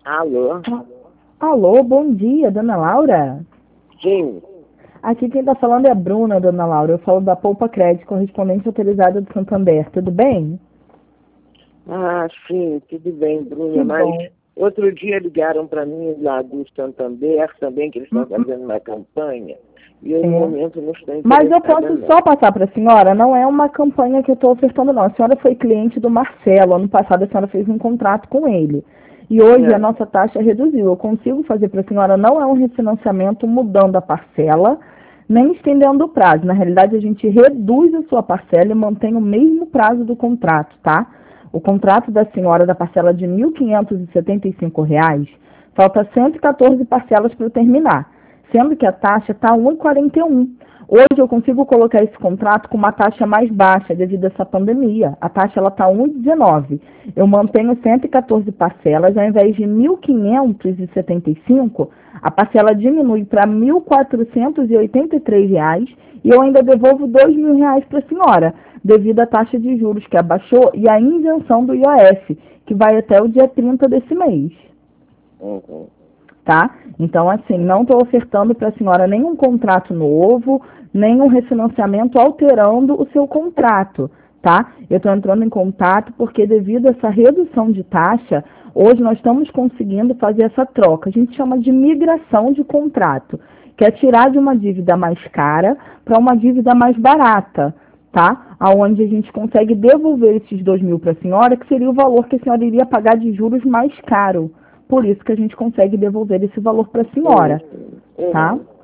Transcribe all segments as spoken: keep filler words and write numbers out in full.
Alô? Ah, Alô, bom dia, dona Laura. Sim. Aqui quem está falando é a Bruna, dona Laura. Eu falo da Poupa Crédito, correspondente autorizada do Santander. Tudo bem? Ah, sim, tudo bem, Bruna, Que mas bom. outro dia ligaram para mim lá do Santander também, que eles estão Hum, hum, fazendo uma campanha, e eu no É. momento não estou Mas eu interessada posso não. só passar para a senhora? Não é uma campanha que eu estou ofertando, não. A senhora foi cliente do Marcelo. Ano passado a senhora fez um contrato com ele. E hoje a É. nossa taxa reduziu. Eu consigo fazer para a senhora, não é um refinanciamento mudando a parcela, nem estendendo o prazo. Na realidade, a gente reduz a sua parcela e mantém o mesmo prazo do contrato, tá? O contrato da senhora da parcela de mil quinhentos e setenta e cinco reais, falta cento e quatorze parcelas para terminar, sendo que a taxa está um vírgula quarenta e um. Hoje eu consigo colocar esse contrato com uma taxa mais baixa devido a essa pandemia. A taxa está um vírgula dezenove. Eu mantenho cento e quatorze parcelas, ao invés de mil quinhentos e setenta e cinco, a parcela diminui para mil quatrocentos e oitenta e três reais e eu ainda devolvo dois mil reais para a senhora, devido à taxa de juros que abaixou e à isenção do I O F, que vai até o dia trinta desse mês. Uhum. Tá? Então, assim, não estou ofertando para a senhora nenhum contrato novo, nenhum refinanciamento alterando o seu contrato, tá? Eu estou entrando em contato porque devido a essa redução de taxa, hoje nós estamos conseguindo fazer essa troca. A gente chama de migração de contrato, que é tirar de uma dívida mais cara para uma dívida mais barata, tá? Aonde a gente consegue devolver esses dois mil para a senhora, que seria o valor que a senhora iria pagar de juros mais caro. Por isso que a gente consegue devolver esse valor para a Sim, senhora, sim. tá? Uhum.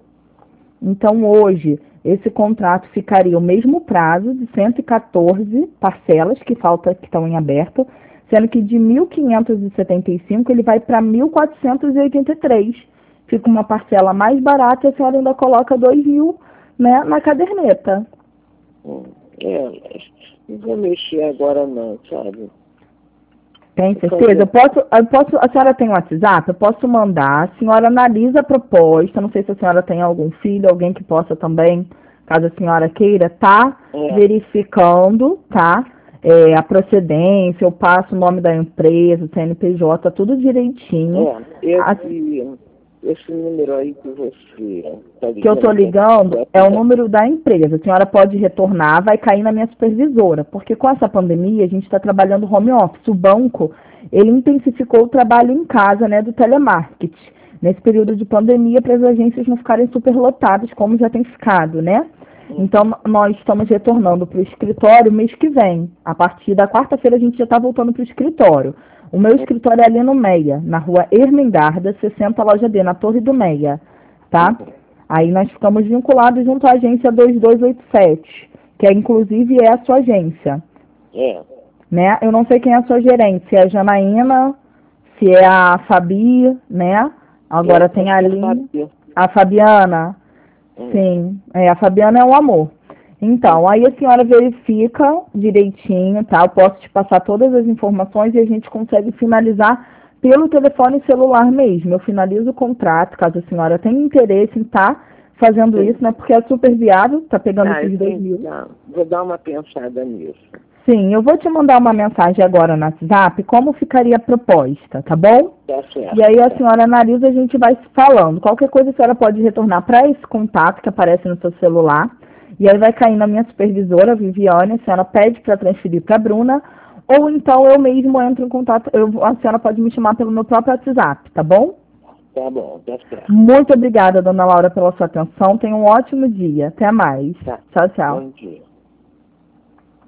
Então, hoje, esse contrato ficaria o mesmo prazo de cento e quatorze parcelas que falta, que estão em aberto, sendo que de mil quinhentos e setenta e cinco ele vai para mil quatrocentos e oitenta e três. Fica uma parcela mais barata e a senhora ainda coloca dois mil, né, na caderneta. Hum. É, mas não vou mexer agora não, sabe? Tem Vou certeza? Eu fazer. posso, eu posso, a senhora tem WhatsApp? Eu posso mandar, a senhora analisa a proposta, não sei se a senhora tem algum filho, alguém que possa também, caso a senhora queira, tá É, verificando, tá? É, a procedência, eu passo o nome da empresa, o C N P J, tudo direitinho. é, A- esse, esse número aí que você está que eu estou ligando para ligando é o WhatsApp. número da empresa. A senhora pode retornar, vai cair na minha supervisora, porque com essa pandemia a gente está trabalhando home office. O banco, ele intensificou o trabalho em casa, né, do telemarketing. Nesse período de pandemia, para as agências não ficarem superlotadas, como já tem ficado, né? Então, Uhum. nós estamos retornando para o escritório mês que vem. A partir da quarta-feira, a gente já está voltando para o escritório. O meu escritório é ali no Meia, na rua Ermengarda, sessenta, loja D, na Torre do Meia, tá? Uhum. Aí nós ficamos vinculados junto à agência dois dois oito sete, que é, inclusive é a sua agência, É. né? Eu não sei quem é a sua gerente, se é a Janaína, se é a Fabi, né? É, Agora tem acho a que é Aline, Fabio. a Fabiana, Hum. sim, é, a Fabiana é um amor. Então, aí Uhum. a senhora verifica direitinho, tá? Eu posso te passar todas as informações e a gente consegue finalizar pelo telefone celular mesmo. Eu finalizo o contrato, caso a senhora tenha interesse em estar fazendo Sim. isso, né? Porque é super viável, tá pegando Ah, eu esses dois tenho, mil. tá. Vou dar uma pensada nisso. Sim, eu vou te mandar uma mensagem agora no WhatsApp, como ficaria a proposta, tá bom? Tá E certo, aí a tá. senhora analisa, a gente vai se falando. Qualquer coisa a senhora pode retornar para esse contato que aparece no seu celular. E aí vai cair na minha supervisora, Viviane, a senhora pede para transferir para a Bruna, ou então eu mesmo entro em contato, eu, a senhora pode me chamar pelo meu próprio WhatsApp, tá bom? Tá bom, tá certo. Muito obrigada, dona Laura, pela sua atenção. Tenha um ótimo dia. Até mais. Tá. Tchau, tchau. Bom dia.